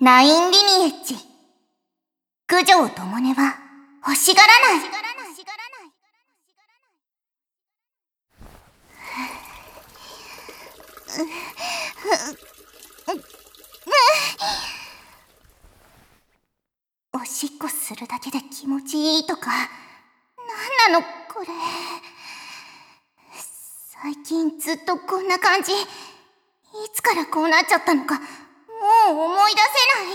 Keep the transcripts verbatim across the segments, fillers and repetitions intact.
ナインリニエッジ。九条ともねは欲しがらない。おしっこするだけで気持ちいいとか、なんなのこれ。最近ずっとこんな感じ。いつからこうなっちゃったのか、もう思い出せない。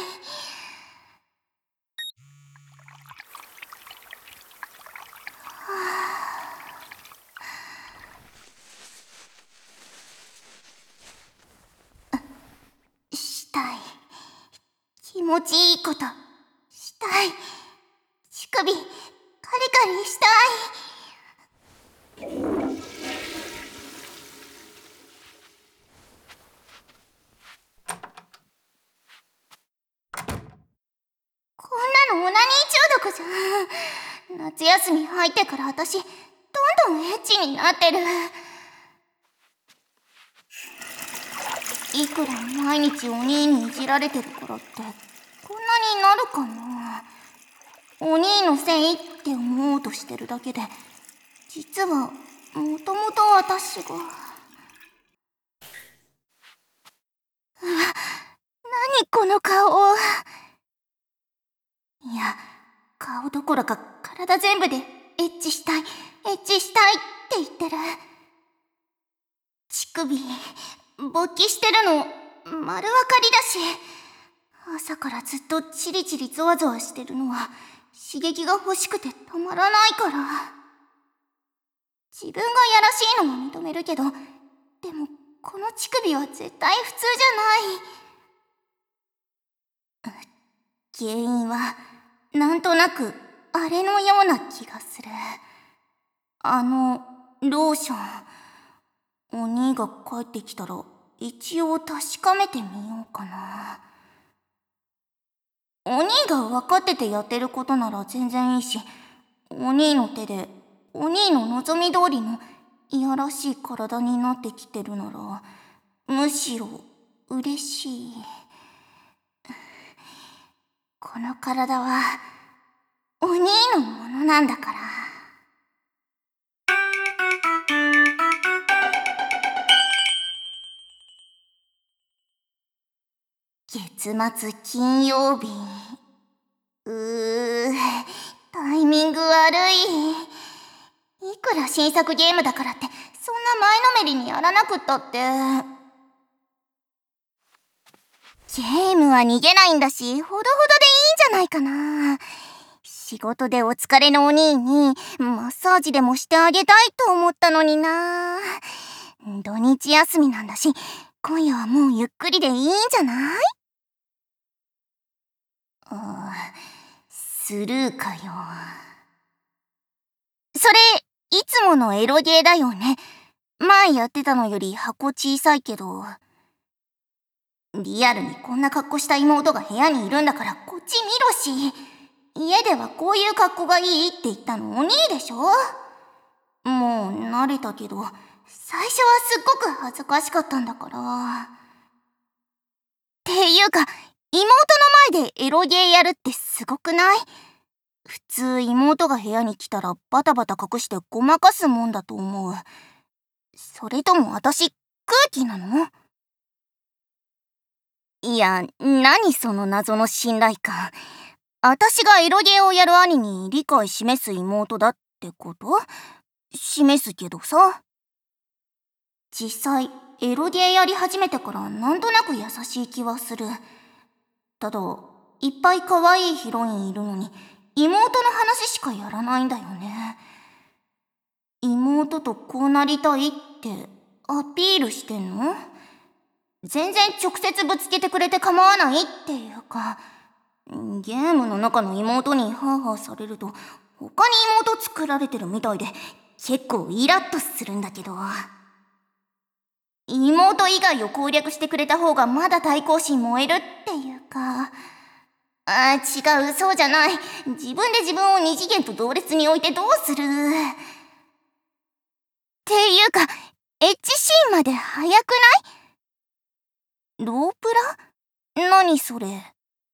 したい。気持ちいいことしたい。乳首カリカリしたい。こんなのオナニー中毒じゃん。夏休み入ってから私どんどんエッチになってる。いくら毎日お兄にいじられてるからってこんなになるかな。お兄のせいって思おうとしてるだけで、実はもともと私が。うわ、何この顔。いや、顔どころか体全部でエッチしたいエッチしたいって言ってる。乳首勃起してるの丸分かりだし、朝からずっとチリチリゾワゾワしてるのは刺激が欲しくてたまらないから。自分がやらしいのは認めるけど、でもこの乳首は絶対普通じゃない。原因はなんとなくあれのような気がする。あのローション。お兄が帰ってきたら一応確かめてみようかな。お兄が分かっててやってることなら全然いいし、お兄の手でお兄の望み通りのいやらしい体になってきてるならむしろ嬉しい。この体はお兄のものなんだから。月末金曜日。うー、タイミング悪い。いくら新作ゲームだからってそんな前のめりにやらなくったって。ゲームは逃げないんだし、ほどほどでいいんじゃないかな。仕事でお疲れのお兄にマッサージでもしてあげたいと思ったのにな。土日休みなんだし、今夜はもうゆっくりでいいんじゃない？あ、スルーかよ。それいつものエロゲーだよね。前やってたのより箱小さいけど。リアルにこんな格好した妹が部屋にいるんだからこっち見ろし。家ではこういう格好がいいって言ったのお兄でしょ。もう慣れたけど最初はすっごく恥ずかしかったんだから。っていうか妹の前でエロゲーやるってすごくない？普通妹が部屋に来たらバタバタ隠してごまかすもんだと思う。それとも私空気なの？いや、何その謎の信頼感。私がエロゲーをやる兄に理解示す妹だってこと？示すけどさ。実際エロゲーやり始めてからなんとなく優しい気はする。ただいっぱい可愛いヒロインいるのに妹の話しかやらないんだよね。妹とこうなりたいってアピールしてんの？全然直接ぶつけてくれて構わないっていうか、ゲームの中の妹にハーハーされると他に妹作られてるみたいで結構イラッとするんだけど、妹以外を攻略してくれた方がまだ対抗心燃えるっていうか。あ、違う、そうじゃない。自分で自分を二次元と同列に置いてどうする？っていうかエッチシーンまで早くない？ロープラ？何それ？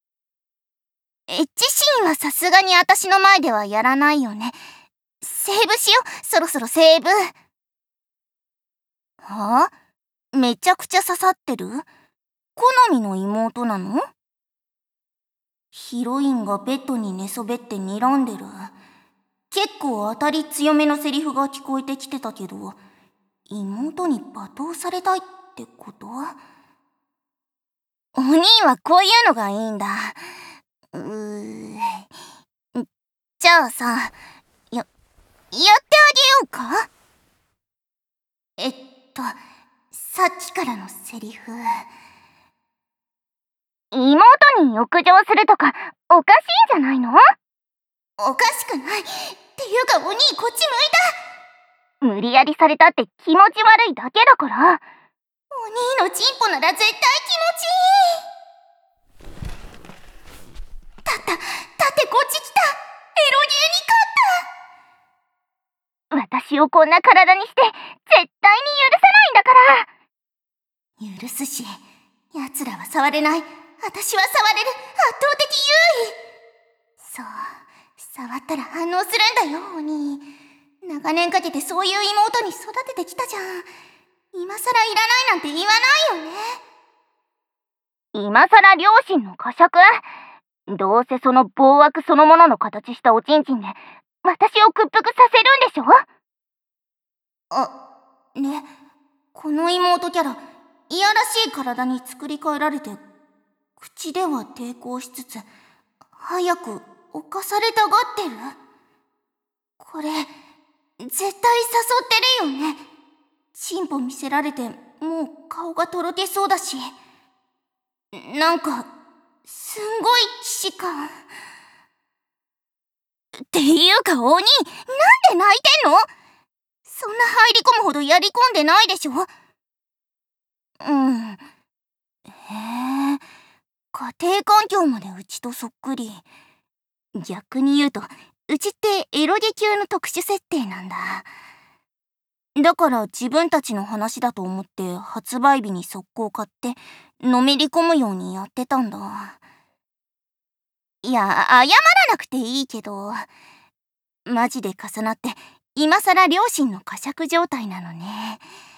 エッチシーンはさすがに私の前ではやらないよね。セーブしよう、そろそろセーブ。はあ？めちゃくちゃ刺さってる？好みの妹なの？ヒロインがベッドに寝そべって睨んでる。結構当たり強めのセリフが聞こえてきてたけど、妹に罵倒されたいってこと？お兄はこういうのがいいんだ。うーじゃあさ、や、やってあげようか？えっと、さっきからのセリフ。妹に浴場するとか、おかしいんじゃないの？おかしくない。っていうかお兄こっち向いた。無理やりされたって気持ち悪いだけだから。お兄のチンポなら絶対気持ちいい。たった、だってこっち来た。エロゲーに勝った。私をこんな体にして絶対に許さないんだから。許すし、奴らは触れない。私は触れる。圧倒的優位。そう、触ったら反応するんだよ、お兄。長年かけてそういう妹に育ててきたじゃん。今さらいらないなんて言わないよね。今さら両親の呵責？どうせその暴悪そのものの形したおちんちんで私を屈服させるんでしょ？あ、ね、この妹キャラ、いやらしい体に作り変えられて、口では抵抗しつつ、早く犯されたがってる？これ、絶対誘ってるよね。チンポ見せられて、もう顔がとろけそうだし。なんか、すんごい既視感。っていうか鬼、なんで泣いてんの？そんな入り込むほどやり込んでないでしょ？うん。へえ、家庭環境までうちとそっくり。逆に言うと、うちってエロゲ級の特殊設定なんだ。だから自分たちの話だと思って発売日に速攻買ってのめり込むようにやってたんだ。いや、謝らなくていいけど、マジで重なって今さら両親の呵責状態なのね。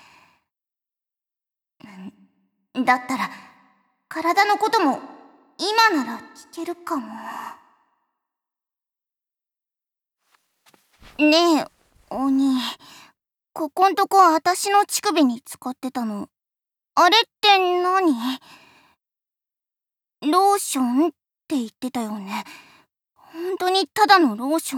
だったら体のことも今なら聞けるかも。ねえ、鬼。ここんとこ私の乳首に使ってたの、あれって何？ローションって言ってたよね。本当にただのローショ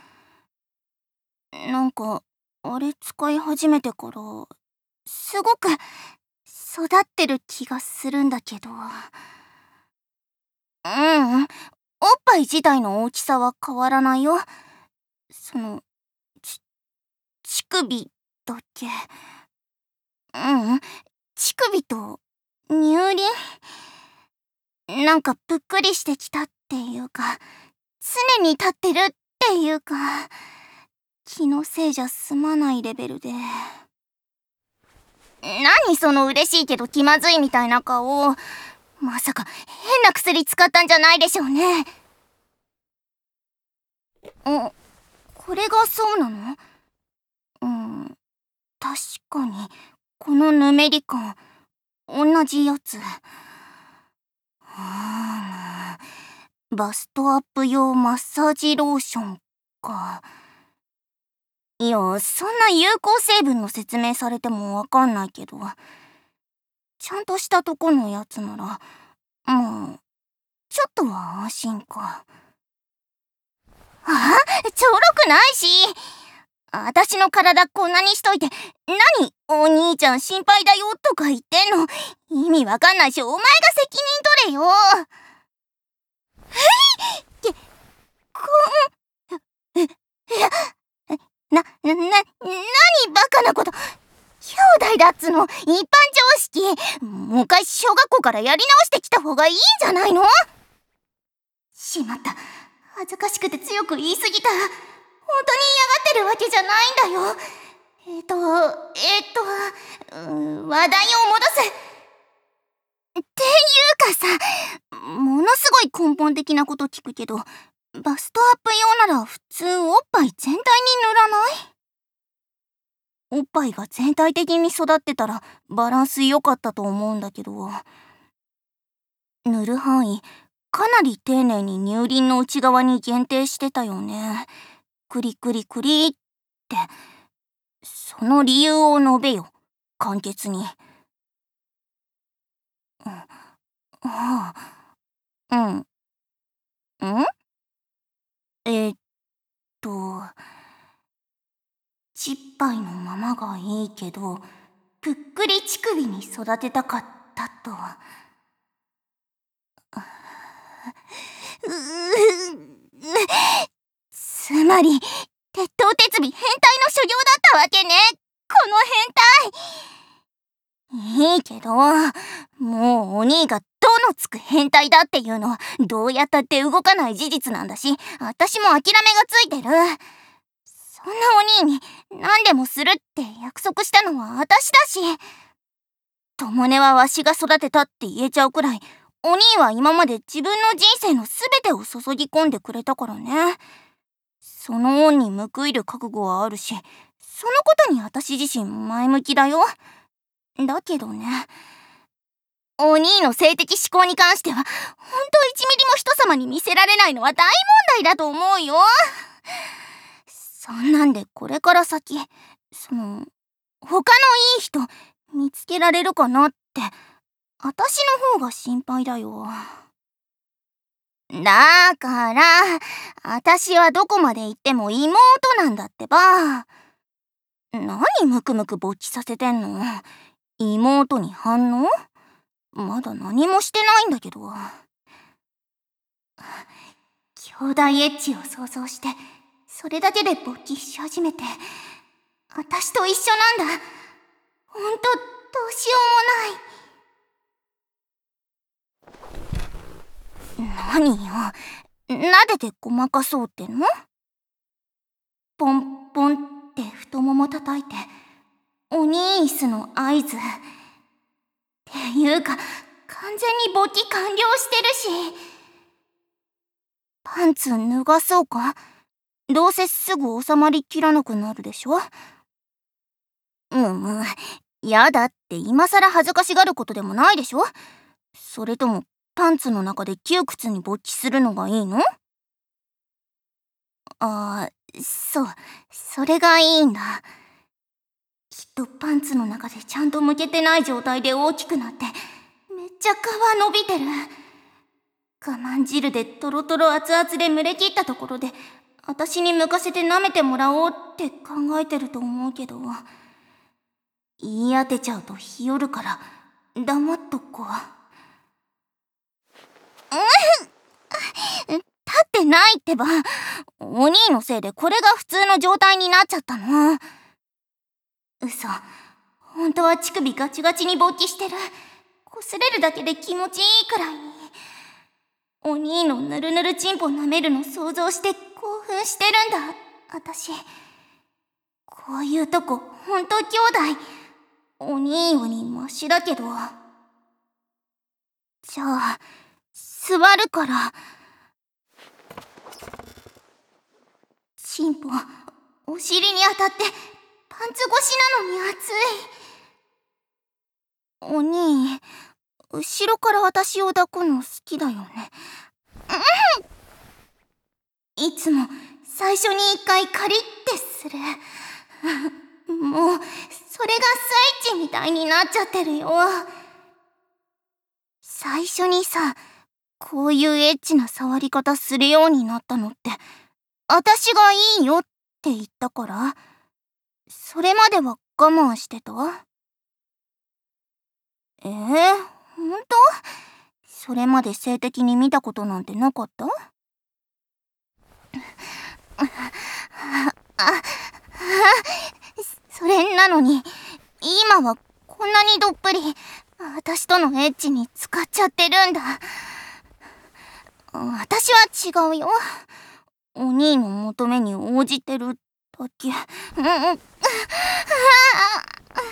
ン？なんか、あれ使い始めてから、すごく育ってる気がするんだけど。ううん、おっぱい自体の大きさは変わらないよ。その、ち、乳首だけ。うん、乳首と乳輪？なんかぷっくりしてきたっていうか、常に立ってるっていうか、気のせいじゃ済まないレベルで。何その嬉しいけど気まずいみたいな顔。まさか変な薬使ったんじゃないでしょうね。あ、これがそうなの？うん、確かにこのぬめり感同じやつ。はぁ、バストアップ用マッサージローションか。いや、そんな有効成分の説明されてもわかんないけど、ちゃんとしたとこのやつならまあちょっとは安心か。あ、ちょろくないし。私の体こんなにしといて何お兄ちゃん心配だよとか言ってんの？意味わかんないし、お前が責任取れよ。け、こん、な、な、な、なにバカなこと。兄弟だっつの、一般常識。もう一回小学校からやり直してきた方がいいんじゃないの？しまった。恥ずかしくて強く言い過ぎた。本当に嫌がってるわけじゃないんだよ。えっと、えっと、うー話題を戻す。っていうかさ、ものすごい根本的なこと聞くけど、バストアップ用なら普通おっぱい全体に塗らない？おっぱいが全体的に育ってたらバランス良かったと思うんだけど、塗る範囲かなり丁寧に乳輪の内側に限定してたよね。クリクリクリって。その理由を述べよ、簡潔に。うん、ああ、うん。んえー、っと、ちっぱいのままがいいけど、ぷっくり乳首に育てたかったと。ううつまり、鉄頭鉄尾変態の所業だったわけね。この変態。いいけど、もうお兄が「と」のつく変態だっていうのはどうやったって動かない事実なんだし、私も諦めがついてる。そんなお兄に何でもするって約束したのは私だし、ともねはわしが育てたって言えちゃうくらい、お兄は今まで自分の人生の全てを注ぎ込んでくれたからね。その恩に報いる覚悟はあるし、そのことに私自身前向きだよ。だけどね、お兄の性的思考に関しては、ほんといちミリも人様に見せられないのは大問題だと思うよ。そんなんでこれから先、その、他のいい人見つけられるかなって、私の方が心配だよ。だから、私はどこまで行っても妹なんだってば。何ムクムク勃起させてんの？妹に反応？まだ何もしてないんだけど。兄弟エッチを想像して、それだけで勃起し始めて、私と一緒なんだ。ほんと、どうしようもない。何よ、撫でてごまかそうっての？ポンポンって太もも叩いて、おにーすの合図。っていうか、完全に勃起完了してるし。パンツ脱がそうか？どうせすぐ収まりきらなくなるでしょ？むむ、やだって今さら恥ずかしがることでもないでしょ？それともパンツの中で窮屈に勃起するのがいいの？あー、そう、それがいいんだ。きっとパンツの中でちゃんと向けてない状態で大きくなって、めっちゃ皮伸びてる。我慢汁でトロトロ熱々で蒸れ切ったところで、私に向かせて舐めてもらおうって考えてると思うけど、言い当てちゃうと日和るから黙っとこう。うん、立ってないってば。お兄のせいでこれが普通の状態になっちゃったの。嘘、本当は乳首ガチガチに勃起してる。擦れるだけで気持ちいいくらいに。お兄のぬるぬるチンポ舐めるの想像して興奮してるんだ、私。こういうとこほんと兄弟、お兄よりマシだけど。じゃあ座るから。チンポお尻に当たってパンツ越しなのに熱い。お兄、後ろから私を抱くの好きだよね。うん、いつも最初に一回カリッてする。もうそれがスイッチみたいになっちゃってるよ。最初にさ、こういうエッチな触り方するようになったのって私がいいよって言ったから？それまでは我慢してた？えー、ほんと？それまで性的に見たことなんてなかった？あ、それなのに今はこんなにどっぷり私とのエッチに使っちゃってるんだ。私は違うよ。お兄の求めに応じてるだけ。うん、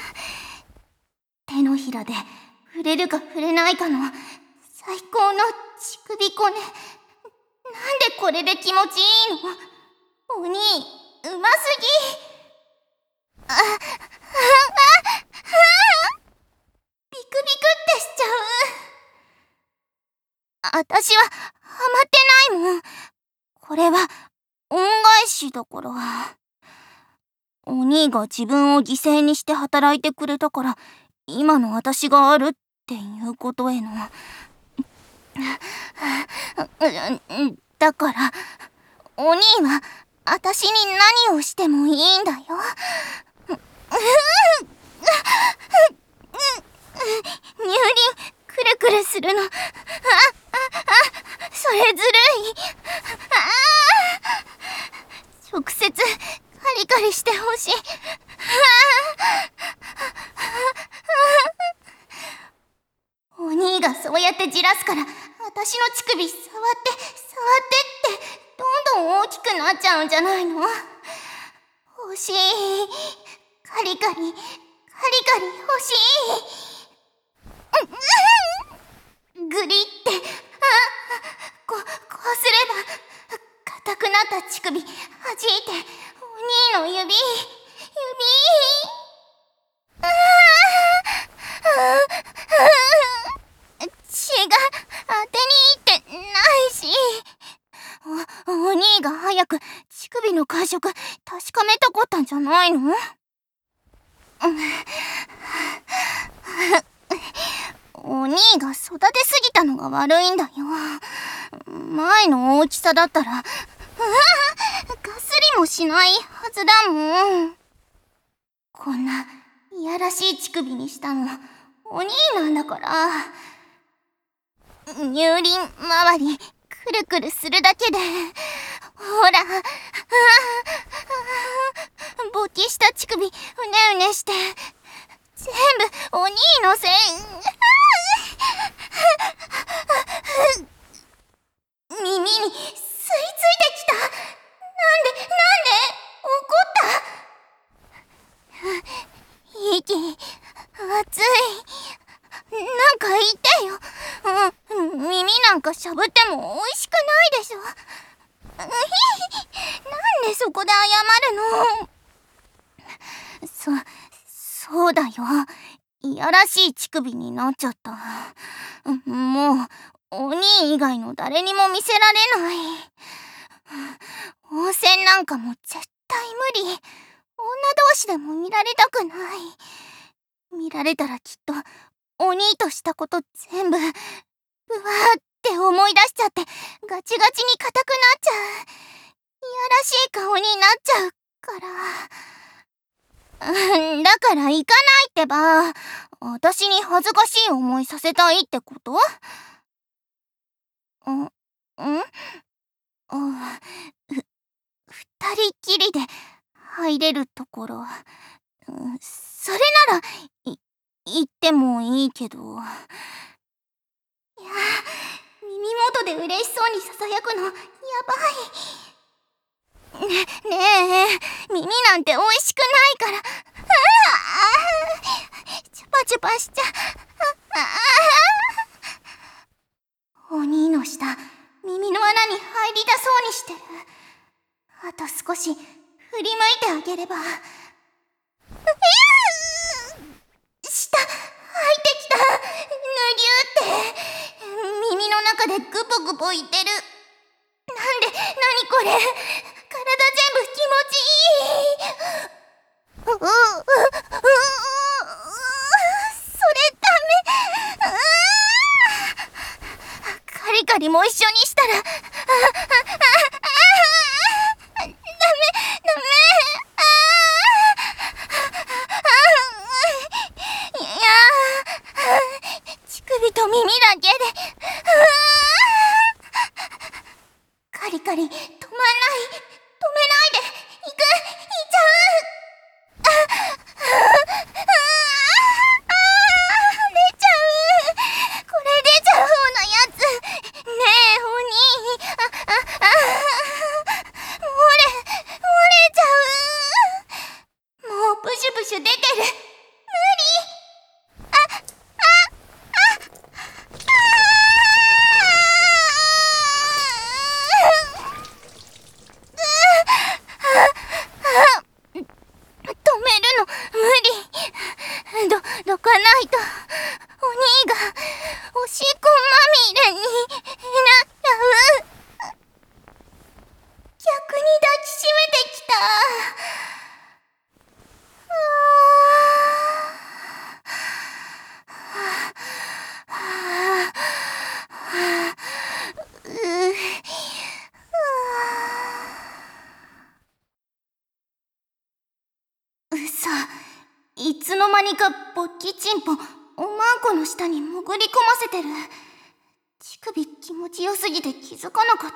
手のひらで触れるか触れないかの最高の乳首こね。なんでこれで気持ちいいの？お兄、うますぎ。あ、あ、あ、あ、ビクビクってしちゃう。あたしはハマってないもん。これは恩返しだから。お兄が自分を犠牲にして働いてくれたから、今の私があるっていうことへの。だから、お兄は私に何をしてもいいんだよ。乳輪くるくるするの。あ、あ、あ、それずるい。あ、直接カリカリしてほしい。お兄がそうやってじらすから、私の乳首触って触ってってどんどん大きくなっちゃうんじゃないの？欲しい。カリカリカリカリ欲しい。グリって、あ、こ、こうすれば硬くなった乳首弾いてお兄の指指ああ、血が当てにいってないし。お、お兄が早く乳首の感触確かめたかったんじゃないの？お兄が育てすぎたのが悪いんだよ。前の大きさだったら、うわぁ、かすりもしないはずだもん。こんないやらしい乳首にしたのお兄なんだから。乳輪周りくるくるするだけで、ほら、勃起した乳首うねうねして全部お兄のせい。耳に吸い付いてきた。なんでなんで怒った？息熱い。なんか言ってよ。うん、耳なんかしゃぶっても美味しくないでしょ。なんでそこで謝るの？そ、そうだよ。いやらしい乳首になっちゃった。もう、お兄以外の誰にも見せられない。温泉なんかも絶対無理。女同士でも見られたくない。見られたらきっと、お兄としたこと全部、うわーって思い出しちゃって、ガチガチに硬くなっちゃう。いやらしい顔になっちゃうから。うん、だから行かないってば。私に恥ずかしい思いさせたいってこと？ん？ん？あ、ふ、二人きりで入れるところ。それなら、い、言ってもいいけど。いや、耳元で嬉しそうに囁くの、やばい。ね、ねえ、耳なんて美味しくないから。ああ、チュパチュパしちゃ。ああ、お兄の舌、耳の穴に入りたそうにしてる。あと少し振り向いてあげれば。舌入ってきた。ぬぎゅーって。耳の中でグポグポいってる。なんで、なにこれ。体全部気持ちいい。うううううそれダメ。カリカリも一緒にしたら。あああダメダメ。ああいや乳首と耳だけで。カリカリ止まんない。止めないで。行く。行っちゃう。ああ出ちゃう。これ出ちゃう方のやつ。ねえお兄。あああ勃起チンポ、おまんこの下に潜り込ませてる。乳首気持ちよすぎて気づかなかった。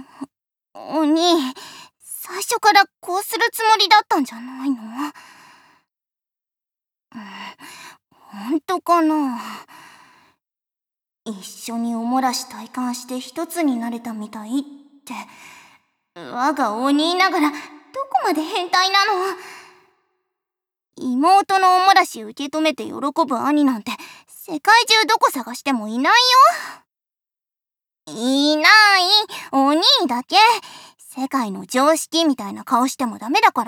お兄、最初からこうするつもりだったんじゃないの？ほんとかな。一緒におもらし体感して一つになれたみたいって、我が鬼ながらどこまで変態なの？妹のおもらし受け止めて喜ぶ兄なんて世界中どこ探してもいないよ。いない、お兄だけ。世界の常識みたいな顔してもダメだから。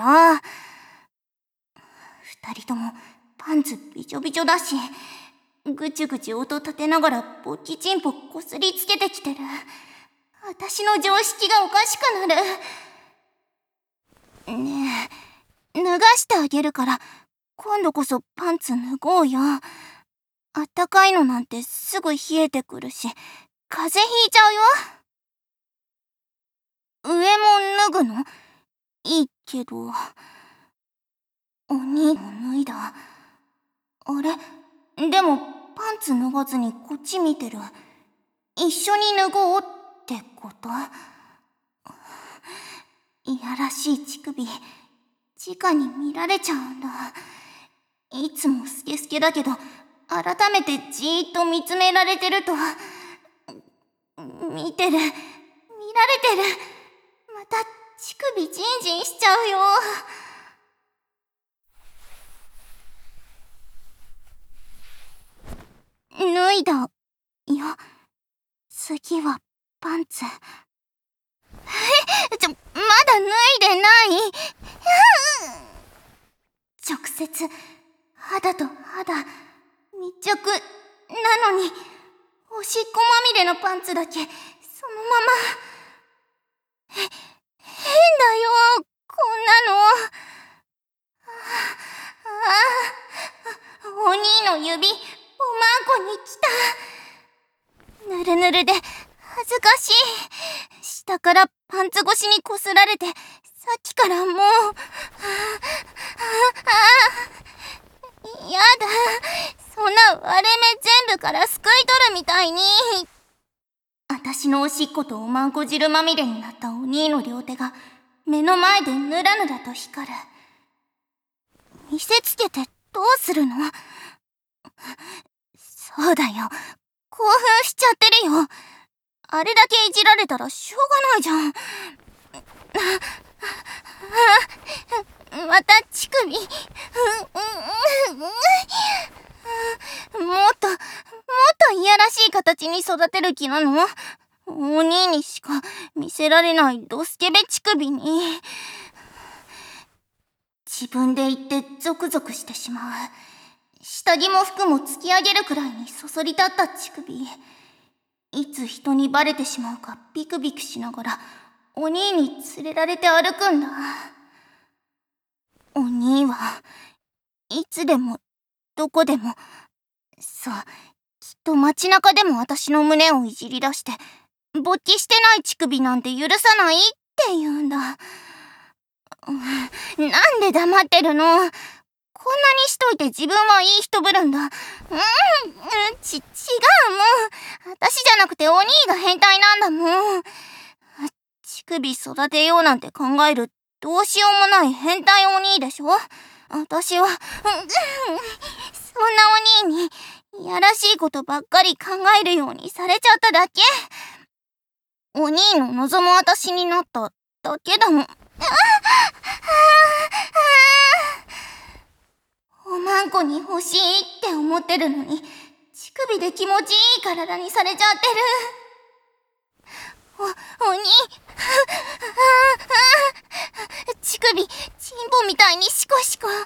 二人ともパンツびちょびちょだし、ぐちゅぐちゅ音立てながら勃起チンポこすりつけてきてる。私の常識がおかしくなる。ねえ、脱がしてあげるから今度こそパンツ脱ごうよ。あったかいのなんてすぐ冷えてくるし、風邪ひいちゃうよ。上も脱ぐの？いいけど。お兄も脱いだ。あれ？でもパンツ脱がずにこっち見てる。一緒に脱ごうってこと？いやらしい乳首、直に見られちゃうんだ。いつもスケスケだけど、改めてじーっと見つめられてると、見てる、見られてる。また乳首ジンジンしちゃうよ。脱いだよ。次はパンツ。え、ちょ、まだ脱いでない。直接肌と肌密着なのに、おしっこまみれのパンツだけそのまま。へ、変だよ、こんなの。ああ、お兄の指、おまんこに来た。ぬるぬるで恥ずかしい。下からパンツ越しにこすられて、さっきからもう、ああ、やだ。そんな割れ目全部からすくい取るみたいに。私のおしっことおまんこ汁まみれになったお兄の両手が目の前でぬらぬらと光る。見せつけてどうするの？そうだよ、興奮しちゃってるよ。あれだけいじられたらしょうがないじゃん。また乳首。もっともっといやらしい形に育てる気なの？お兄にしか見せられないドスケベ乳首に。自分で言ってゾクゾクしてしまう。下着も服も突き上げるくらいにそそり立った乳首。いつ人にバレてしまうかビクビクしながらお兄に連れられて歩くんだ。お兄はいつでもどこでも、そう、きっと街中でも私の胸をいじり出して、勃起してない乳首なんて許さないって言うんだ。なんで黙ってるの？こんなにしといて自分はいい人ぶるんだ。うん、ち、違う、もう。私じゃなくてお兄が変態なんだもん。乳首育てようなんて考えるどうしようもない変態お兄でしょ？私は、そんなお兄にいやらしいことばっかり考えるようにされちゃっただけ。お兄の望む私になっただけだもん。おまんこに欲しいって思ってるのに、乳首で気持ちいい体にされちゃってる。お、おに、乳首、チンポみたいにシコシコ。こんなや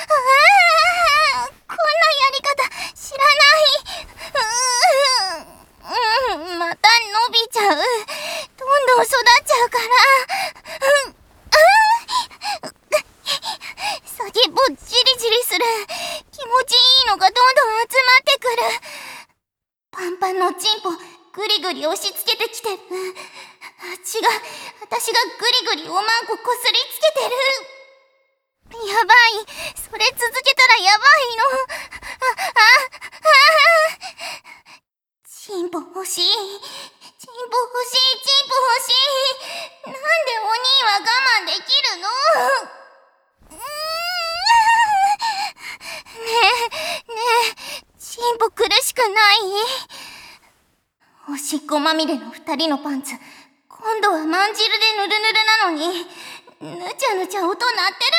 り方知らない。うん、また伸びちゃう。どんどん育っちゃうから。うん、先っぽジリジリする。気持ちいいのがどんどん集まってくる。パンパンのチンポグリグリ押し付けてきてる。違う、私がグリグリおまんここすりつけてる。 やばい。それ続けたらやばいの。あ、あ、あ、チンポ欲しい。チンポ欲しい、チンポ欲しい。なんでお兄は我慢できるの？うーん。ねえ、ねえ、チンポ苦しくない？おしっこまみれの二人のパンツ、今度はまんじるでぬるぬるなのに、ぬちゃぬちゃ音鳴って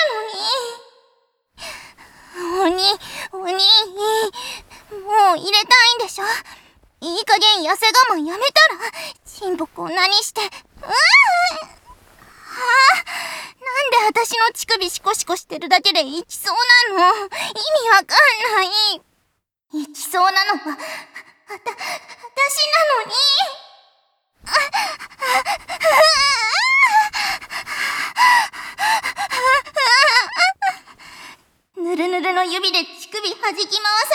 るのに。おに、おに、もう入れたいんでしょ？いい加減痩せ我慢やめたら？チンポこんなにして。うーん。はあ、なんで私の乳首シコシコしてるだけでいきそうなの？意味わかんない。いきそうなのは、あた、あたしなのに。あ、あ、ぬるぬるの指で乳首弾き回されるの、いい。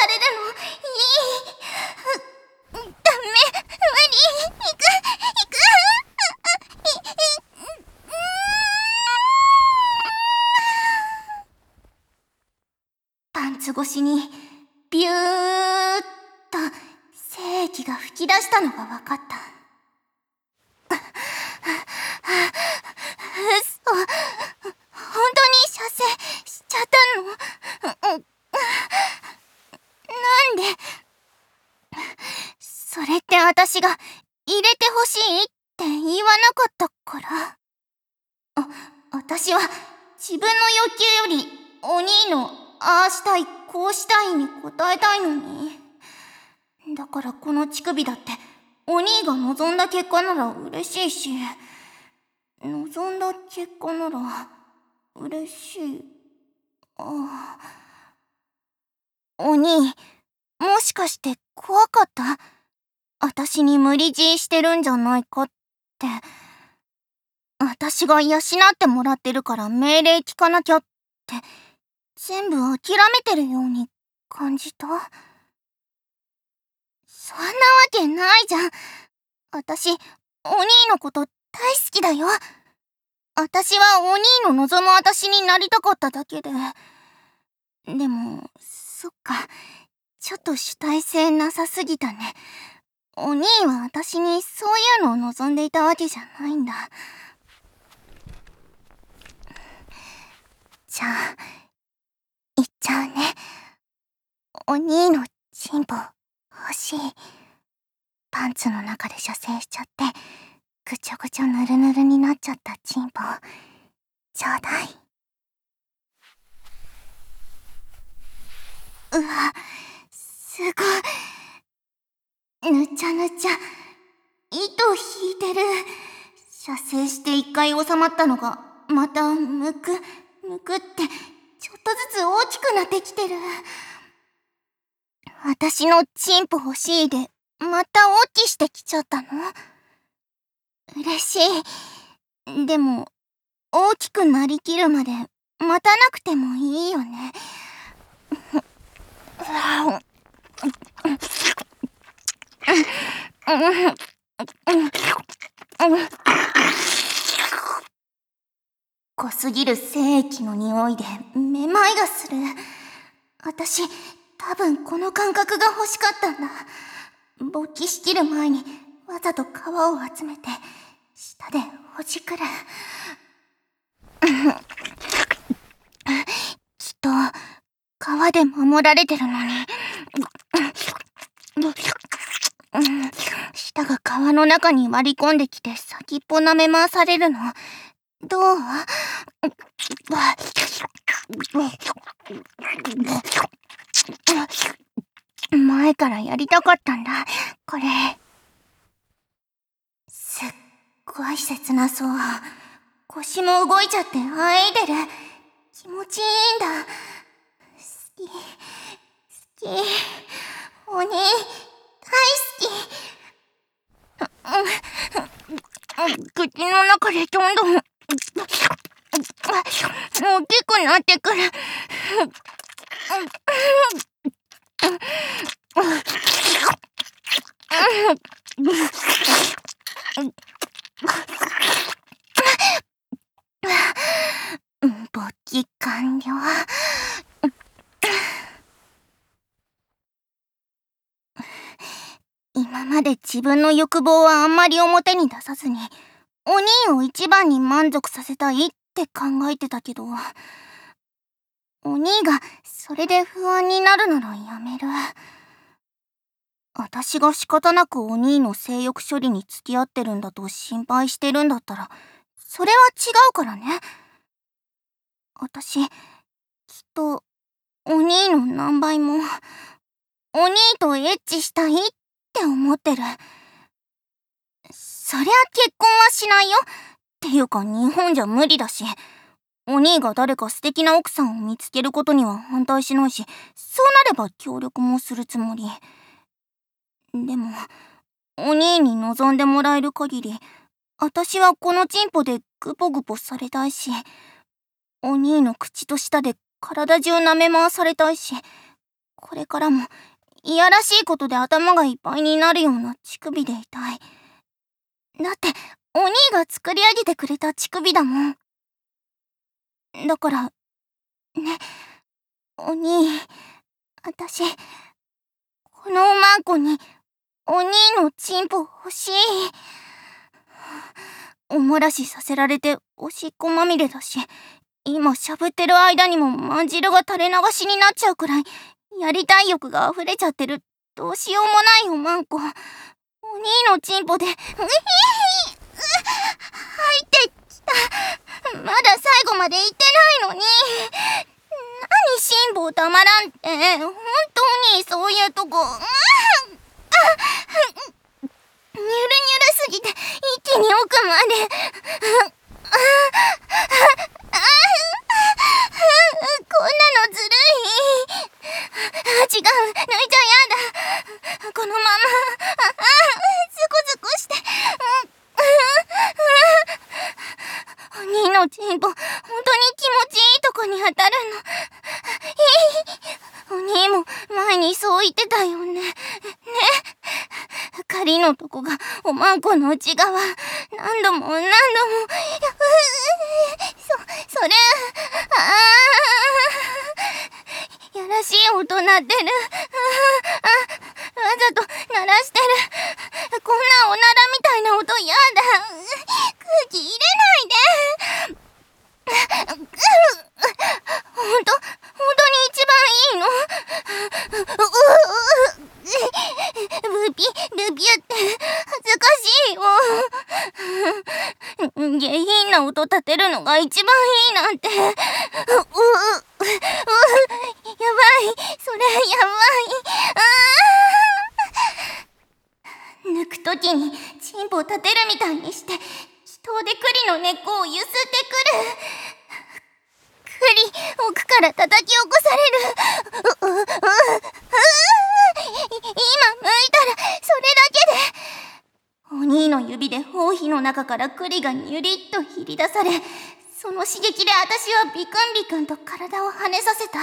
ダメ、無理、いく、いく。パンツ越しにビューッと精液が噴き出したのが分かった。嘘、本当に射精しちゃったの？なんで？それって私が入れてほしいって言わなかったから？あ、私は自分の欲求よりお兄のああしたいこうしたいに応えたいのに。だからこの乳首だってお兄が望んだ結果なら嬉しいし、望んだ結果なら嬉しい。ああ。お兄、もしかして怖かった？私に無理強いしてるんじゃないかって。私が養ってもらってるから命令聞かなきゃって全部諦めてるように感じた。そんなわけないじゃん。私、お兄のこと大好きだよ。私はお兄の望む私になりたかっただけで。でも、そっか。ちょっと主体性なさすぎたね。お兄は私にそういうのを望んでいたわけじゃないんだ。じゃあ、言っちゃうね。お兄のチンポ欲しい。パンツの中で射精しちゃってぐちょぐちょぬるぬるになっちゃったチンポちょうだい。うわ、すごい。ぬちゃぬちゃ糸引いてる。射精して一回収まったのがまたむくむくってちょっとずつ大きくなってきてる。私のチンポ欲しいでまた大きしてきちゃったの？嬉しい。でも大きくなりきるまで待たなくてもいいよね。濃すぎる精液の匂いでめまいがする。私多分この感覚が欲しかったんだ。勃起しきる前にわざと皮を集めて舌でほじくる。きっと皮で守られてるのに舌が皮の中に割り込んできて先っぽ舐め回されるのどう？前からやりたかったんだこれ。すっごい切なそう。腰も動いちゃってあえいでる。気持ちいいんだ。好き好き。お兄大好き。口の中でどんどん大きくなってくる。勃起完了。 自分の欲望はあんまり表に出さずに、お兄を一番に満足させたいって考えてたけど、お兄がそれで不安になるならやめる。私が仕方なくお兄の性欲処理に付き合ってるんだと心配してるんだったら、それは違うからね。私、きっと、お兄の何倍も、お兄とエッチしたいって思ってる。そりゃ結婚はしないよ。っていうか日本じゃ無理だし、お兄が誰か素敵な奥さんを見つけることには反対しないし、そうなれば協力もするつもり。でも、お兄に望んでもらえる限り、私はこのチンポでグポグポされたいし、お兄の口と舌で体中舐め回されたいし、これからもいやらしいことで頭がいっぱいになるような乳首でいたい。だってお兄が作り上げてくれた乳首だもん。だからね、お兄、私このおまんこにお兄のチンポ欲しい。お漏らしさせられておしっこまみれだし、今しゃぶってる間にもまん汁が垂れ流しになっちゃうくらいやりたい欲が溢れちゃってる。どうしようもないおまんこ。お兄のチンポでうひー入ってきた。まだ最後まで言ってないのに。何辛抱たまらんって。本当にそういうとこ、うん、あニュルニュルすぎて一気に奥までこんなのずるい。違う、抜いちゃやだ。このままズコズコして、お兄のチンポ本当に気持ちいいとこに当たるの。お兄も前にそう言ってたよね。ね、仮のとこがおまんこの内側、何度も何度も、そ、それ、あー、やらしい音鳴ってる。あ、わざと鳴らしてる。こんなおならみたいな音やだ。空気入れないで。ほんと、ほんとに一番いいの？ブピ、ルピュって恥ずかしいよ。下品な音立てるのが一番いいなんて。ううううやばい、それやばい。抜くときにチンポ立てるみたいにして気筒で栗の根っこをゆすってくる。栗、奥から叩き起こされる。うううう今剥いたらそれだけで。お兄の指で包皮の中から栗がニュリッとひり出され、その刺激で私はビクンビクンと体を跳ねさせた。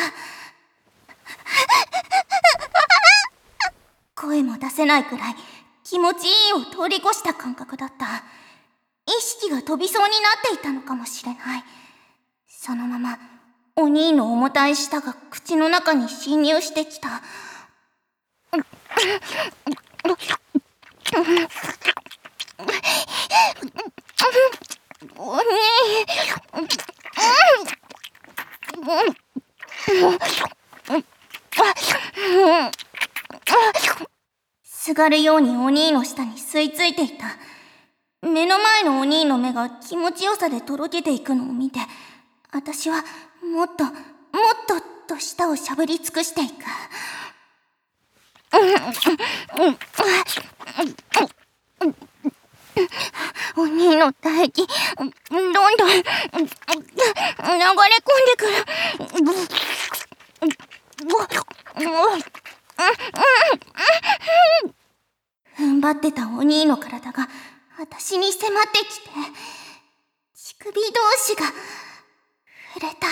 声も出せないくらい気持ちいいを通り越した感覚だった。意識が飛びそうになっていたのかもしれない。そのままお兄の重たい舌が口の中に侵入してきた。お兄、すがるようにお兄の下に吸い付いていた。目の前のお兄の目が気持ちよさでとろけていくのを見て、私はもっともっとと舌をしゃぶり尽くしていく。お兄の唾液どんどん流れ込んでくる。踏ん張ってたお兄の体が私に迫ってきて、乳首同士が触れた。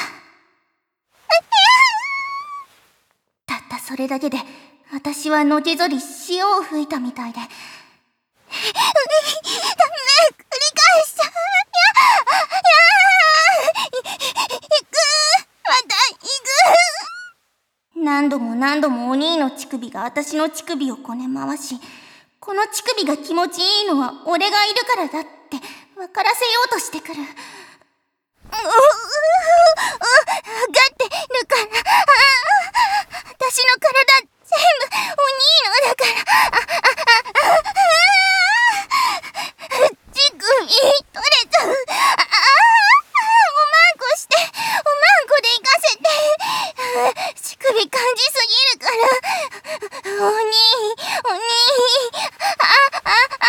たったそれだけで私はのけぞり潮を吹いたみたいで、ダメ、繰り返しちゃう。いや、いや、いく、またいく。何度も何度もお兄の乳首が私の乳首をこね回し、ここの乳首が気持ちいいのは俺がいるからだって分からせようとしてくる。うううう分かってるから。私の体全部お兄のだから。乳首取れちゃう。おまんこして、おまんこで行かせて。乳首感じすぎるから。お兄、お兄、あ、あ、あ、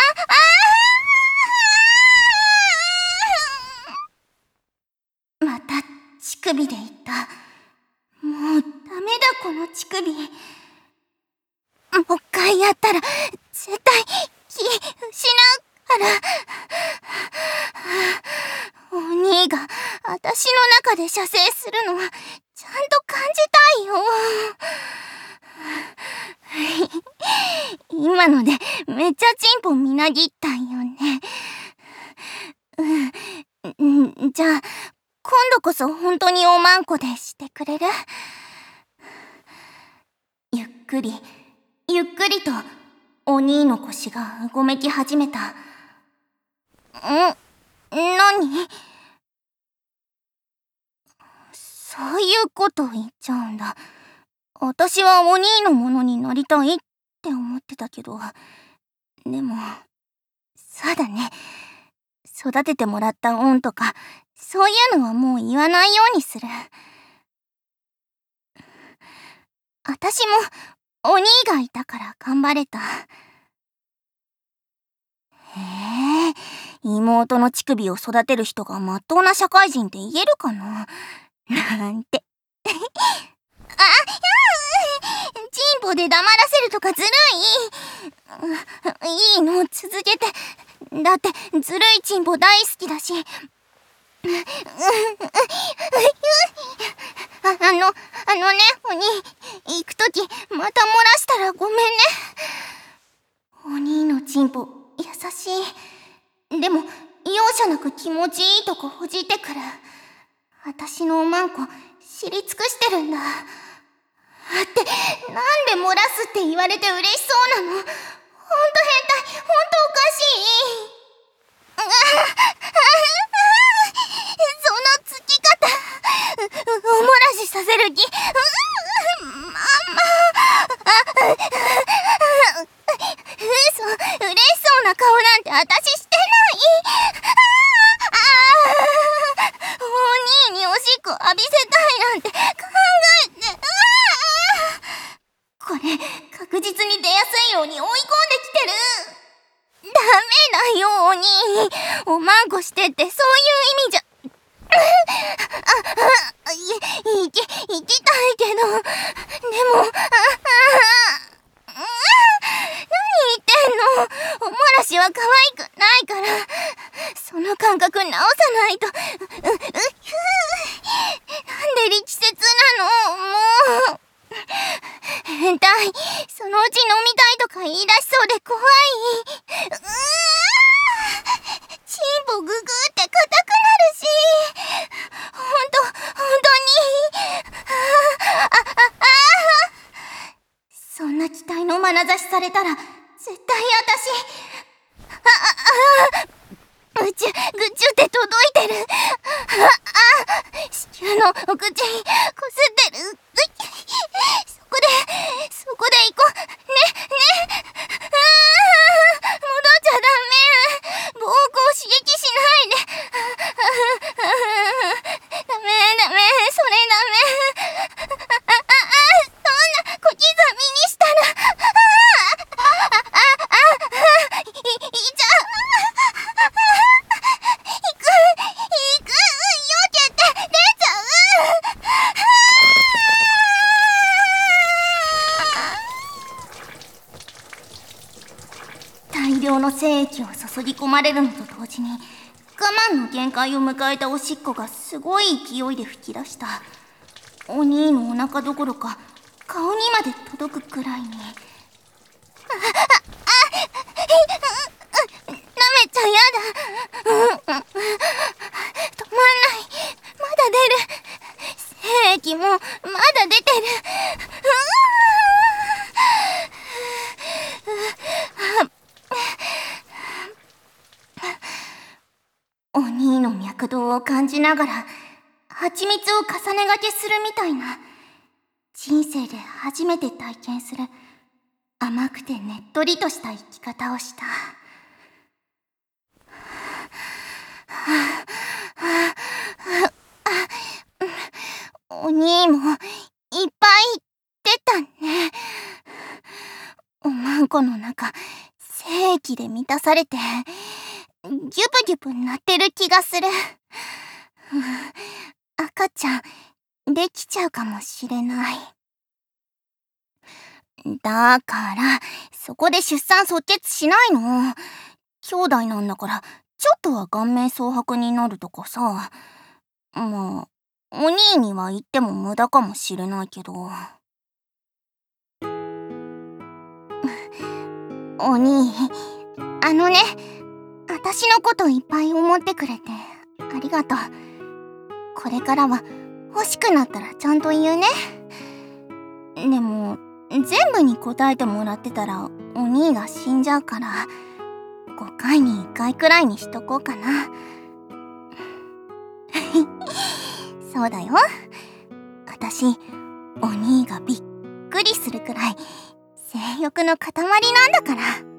あ、また乳首で言った。もうダメだこの乳首。もう一回やったら絶対気失うから。お兄が私の中で射精するのはちゃんと感じたいよ。今のでめっちゃチンポみなぎったんよね。うん、じゃあ今度こそ本当におまんこでしてくれる？ゆっくりゆっくりとお兄の腰がうごめき始めた。ん？何？そういうこと言っちゃうんだ。私はお兄のものになりたいって思ってたけど、でもそうだね、育ててもらった恩とかそういうのはもう言わないようにする。私もお兄がいたから頑張れた。へえ、妹の乳首を育てる人がまっとうな社会人って言えるかななんて。あ、チンポで黙らせるとかずるい。いいの、続けて。だってずるいチンポ大好きだし。あ、あの、あのね、お兄、行くときまた漏らしたらごめんね。お兄のチンポ優しい。でも容赦なく気持ちいいとこほじってくる。私のおまんこ知り尽くしてるんだ。ってなんで漏らすって言われて嬉しそうなの。ほんと変態、ほんとおかしい。そのつき方、おもらしさせる気。まんま嘘、嬉しそうな顔なんて私してない。お兄におしっこ浴びせたいなんて考えて。これ確実に出やすいように追い込んできてる。ダメだよお兄、おまんこしてってそういう意味じゃ。あ、あ、い、いき、行きたいけど、でも、あ、あ、何言ってんの。おもらしは可愛くないから、その感覚直さないと。う、う、う、なんで力説なの、もう。変態、そのうち飲みたいとか言い出しそうで怖い。うー、チンポググって硬くなるし。ほんと、ほんとに。あ、あ、あ、あ。そんな期待の眼差しされたら絶対私、あ、あ、あ、ぐちゅ、ぐちゅって届いてる。あ、あ、子宮のお口にこすってる。そこで、そこで行こう。ね、ね。あ、戻っちゃダメ。膀胱刺激しないで。ダメ、ダメ、それダメ。あ、あ、あ、そんな小刻みにしたら。あ、あ、あ、あ、い、いっちゃう。行く、行く、よけて、出ちゃう。大量の精液を注ぎ込まれるのと同時に我慢の限界を迎えたおしっこがすごい勢いで噴き出した。お兄のお腹どころか顔にまで届くくらいに。あ、あ、あ、舐めちゃやだ。うん、止まんない。まだ出る。精液もまだ出てる。うお兄の脈動を感じながら蜂蜜を重ねがけするみたいな、人生で初めて体験する甘くてねっとりとした生き方をした。お兄もいっぱい出たね。おまんこの中精液で満たされてギュブギュブなってる気がする。赤ちゃんできちゃうかもしれない。だからそこで出産即決しないの。兄弟なんだからちょっとは顔面蒼白になるとかさ。まあお兄には言っても無駄かもしれないけど。お兄、あのね、私のこといっぱい思ってくれてありがとう。これからは欲しくなったらちゃんと言うね。でも全部に答えてもらってたらお兄が死んじゃうから、ごかいにいっかいくらいにしとこうかな。そうだよ。私、お兄がびっくりするくらい性欲の塊なんだから。